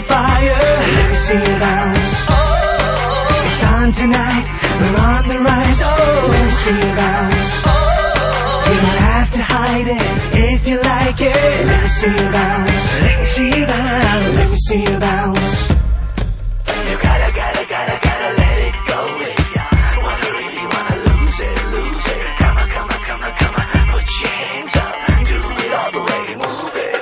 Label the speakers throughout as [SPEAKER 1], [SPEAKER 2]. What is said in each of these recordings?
[SPEAKER 1] the fire. Let me see you bounce. It's on tonight, we're on the rise. Oh, let me see you bounce. You don't have to hide it if you like it. Let me see you bounce. Let me see you bounce. Let me see you bounce. You gotta let it go with ya. Really wanna lose it. Come on, put your hands up. Do it all the way, move it.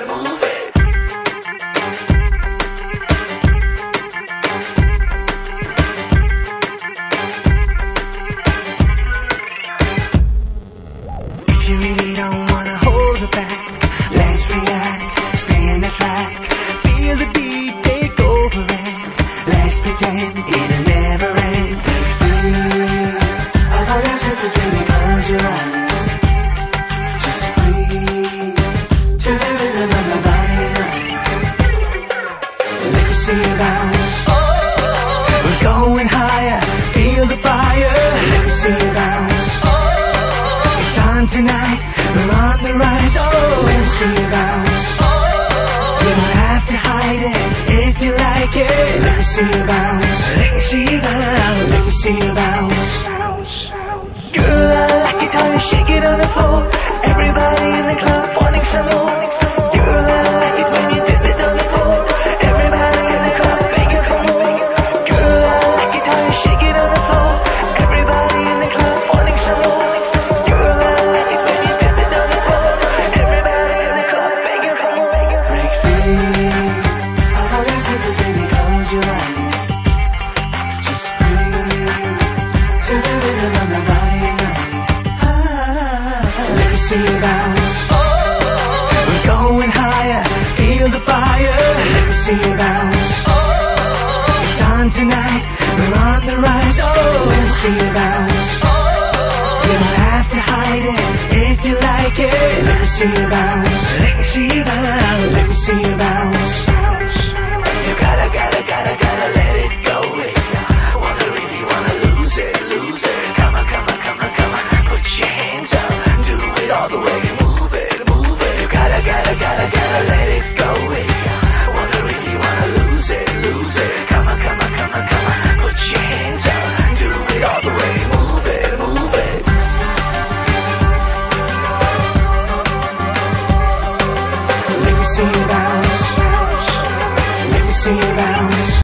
[SPEAKER 1] If you really don't wanna hold it back, let's relax, stay in the track. Feel the beat, take over it. Let's pretend it'll never end. Feel all your senses, baby, close your eyes. Just breathe to the rhythm of my body and mind. Let me see you bounce. We're going higher, feel the fire. Let me see you bounce. It's on tonight, we're on the rise. Oh, let me see you bounce. You don't have to hide it if you like it. Let me see you bounce. Let me see you bounce. Let me see you bounce. Girl, I like it how you shake it on the floor. Everybody in the club wanting some more. Girl, I like it when you dip it on the floor. Everybody in the club begging for more. Girl, I like it how you shake it on the floor. Everybody in the club wanting some more. Girl, I like it when you dip it on the floor. Everybody in the club begging for more. Break free of all your senses, baby, close your eyes. Just breathe to the rhythm of my body and mind. Let me see you bounce. We're going higher, feel the fire. Let me see you bounce. It's on tonight, we're on the rise. Oh, let me see you bounce. You don't have to hide it if you like it. Let me see you bounce. Let me see you bounce. Let me see you